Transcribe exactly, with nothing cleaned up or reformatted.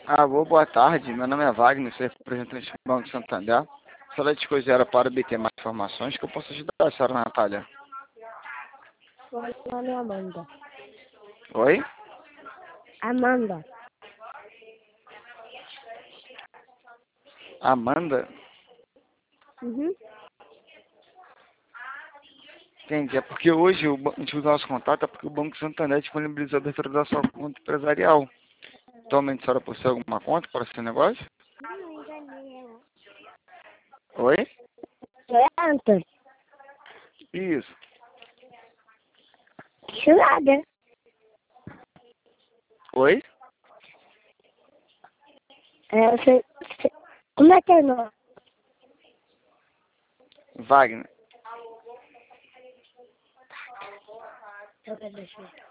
Alô, boa tarde. Meu nome é Wagner, sou representante do Banco Santander. Gostaria de coisa para obter mais informações que eu posso ajudar a senhora Natália. Meu nome é Amanda. Oi? Amanda. Amanda? Uhum. Entendi. É porque hoje o ban- a gente usa nosso contato é porque o Banco Santander disponibilizou a abertura da sua conta empresarial. Atualmente a senhora possui alguma conta para esse negócio? Oi? É, Antônio. Isso. Isso nada. Oi? É, você, você... Como é que é o nome? Wagner. Deixa eu ver, deixa eu ver.